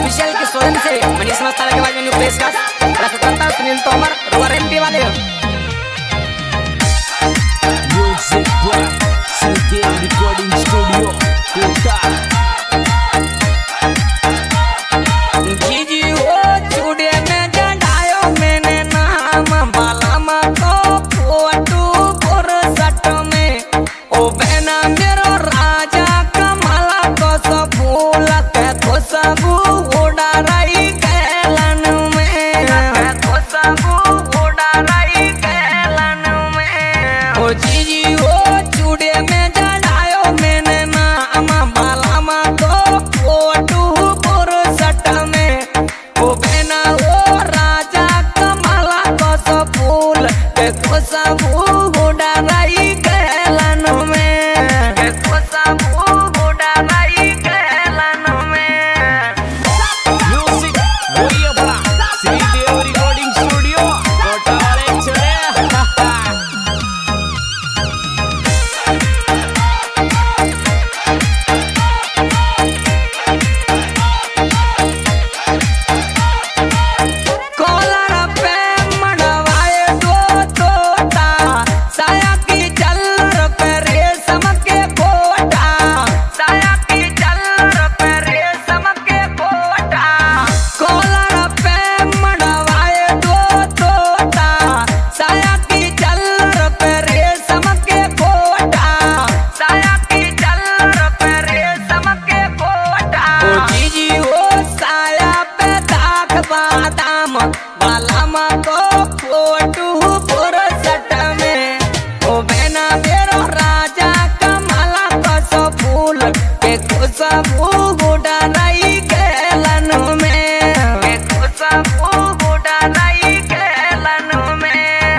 Official के स्वयं से मनीष मस्ताना के बाद में पेशकश प्रस्तुत सुनील तोमर रोवर एमपी वाले music by CK recording studio Kota. जीजी वो चूड़े में जड़ायो मैंने नाम बालाम को फोटू फुर्सत में ओ बहना मेरो राजा कमला को सब फूल के खुशबू उड़ा रही कैलन में खुशबू उड़ा रही कैलन में ओ जीजी वो चूड़े में जड़ायो मैंने नाम बालाम को फोटू फुर्सत में ओ बहना वो राजा कमला को सब फूल के खुशबू उड़ा रही कैलन में खुशबू उड़ा रही कैलन में। म्यूजिक वही बड़ा सीके रिकॉर्डिंग स्टूडियो कोटा वाले चले। कॉलर पे मड़वाए दो तोता साया की चल्लर पे रेशम के कोटा साया की चल्लर पे रेशम के कोटा कॉलर पे मड़वाए दो तोता साया की चल्लर पे रेशम के कोटा साया की चल्लर पे रेशम के कोटा ओ जीजी वो साया पे दाग बादाम बालाम को फोटू फुर्सत में ओ बहना मेरो राजा कमला को सो फूल के खुशबू उड़ा रही कैलन में खुशबू उड़ा रही कैलन में।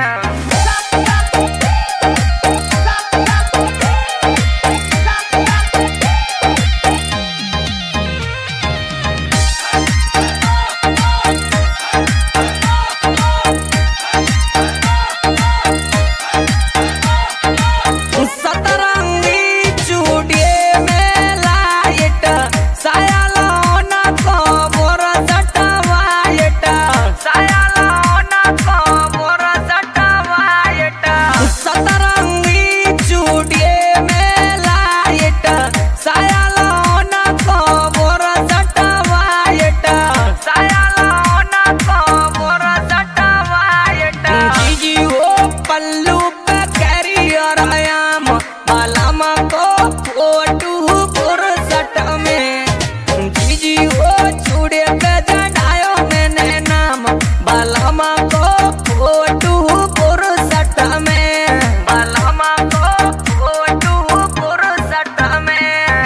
सतरंगी चूड़िए में लाइट साया लौना को फुर्सत वाइट साया लौना को फुर्सत वाइट सतरंगी चूड़िए में लाइट साया लौना को फुर्सत वाइट साया लौना को फुर्सत वाइट जीजी वो पल्लू पे कैरियर आयाम बालाम को फोटू फुर्सत में जीजी वो चूड़े पे जड़ायो मैंने नाम बालाम को फोटू फुर्सत में बालाम को फोटू फुर्सत में।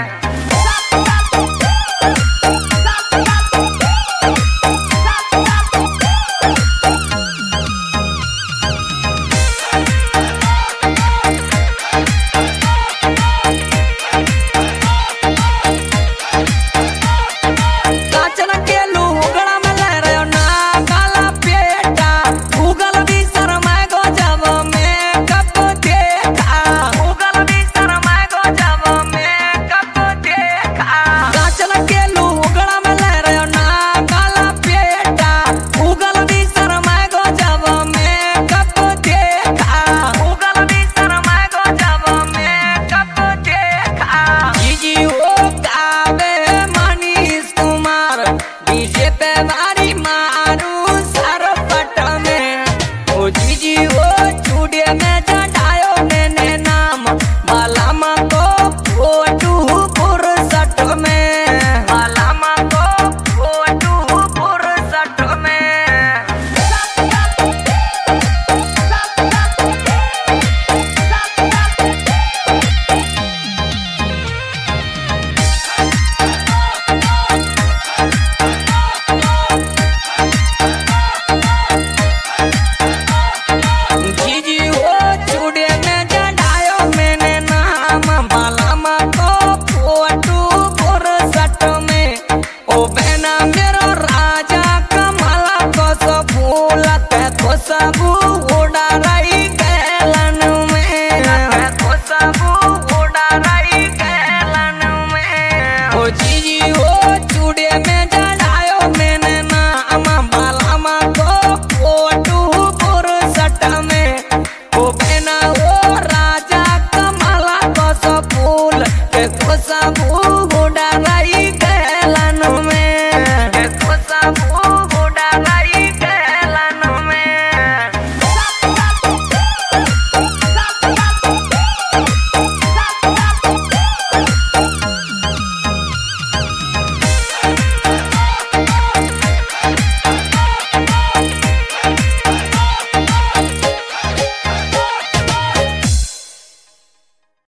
काचन के लुगड़ा में ले रहे ना काला पेटा गूगल भी शर्माए गो जब मैं कब देखा गूगल भी शर्माए गो जब मैं कब देखा काचन के लुगड़ा में ले रहे ना काला पेटा गूगल भी शर्माए गो जब मैं कब देखा गूगल भी शर्माए गो जब मैं कब देखा जीजी वो गावे मनीष कुमार डीजे पे भारी मारू सरपट में ओ जीजी वो चूड़े में जड़ायो मैंने नाम बालाम को फोटू फुर्सत में बालाम को फोटू फुर्सत में। जीजी वो चूड़े में जड़ायो मैंने नाम बालाम को फोटू फुर्सत में ओ बहना मेरो राजा कमला को सो फूल के खुशबू उड़ा रही कैलन में खुशबू उड़ा रही कैलन में ओ जीजी वो चूड़े